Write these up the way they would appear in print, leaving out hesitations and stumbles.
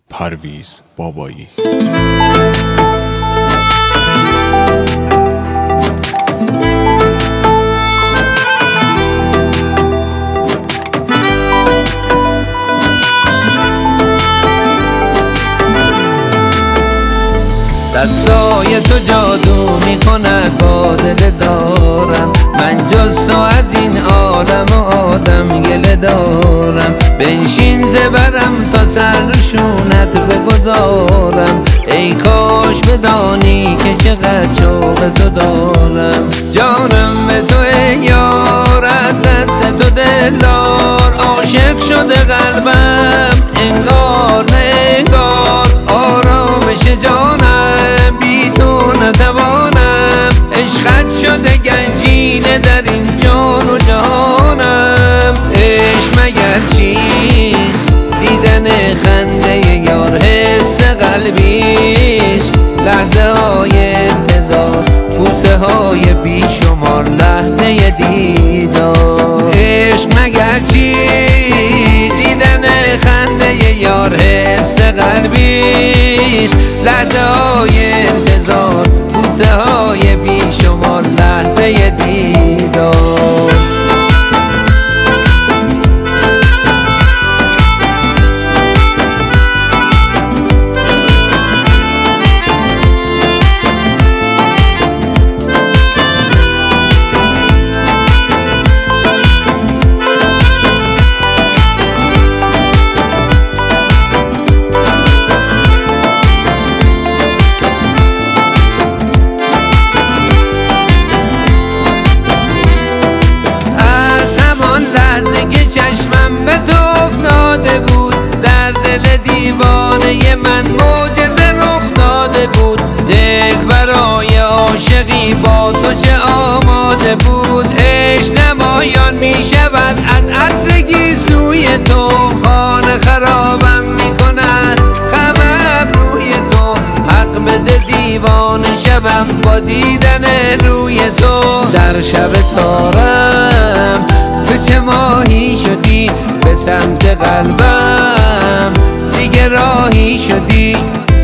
پرویز بابایی. دستای تو جادو میکند با دل زارم، من جز تو از این عالم و آدم گله دارم. بنشین زبرم تا سر نشونت بگذارم، ای کاش بدانی که چقدر شوق تو دارم. جانم به تو ای یار، از دست تو دلدار، عاشق شده قلبم انگار نه انگار. آرامش جانم بی تو نتوانم، عشقت شده گنجینه در این جان و جهانم. عشق مگر چیست؟ دیدن خنده یار حس قلبیست، لحظه های انتظار، بوسه های بیشمار، لحظه دیدار. عشق مگر چیست؟ دیدن خنده یار حس قلبیست، لحظه های انتظار، بوسه های بیشمار، لحظه دیدار. دیوانه من معجزه رخ داده بود، دل برای عاشقی با تو چه آماده بود. عشق نمایان می شود از عطر گیسوی تو، خانه خرابم می کند خمم روی تو. حق بده دیوانه شوم با دیدن روی تو. در شب تارم تو چه ماهی شدی به سمت قلبم، دیگه راهی شدی.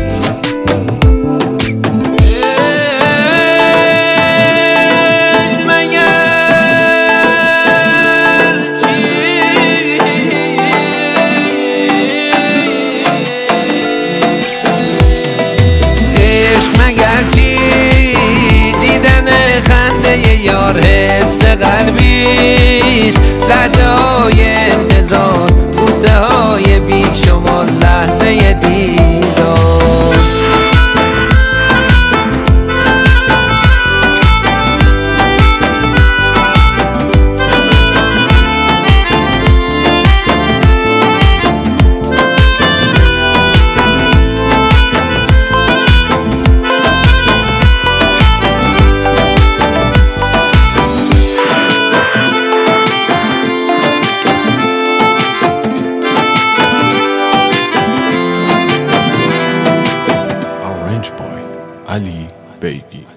عشق مگر چی؟ دیدن خنده یار حس قلبیست، لحظه های انتظار، بوسه های بیشمار، لحظه دیدار. علی بیگی.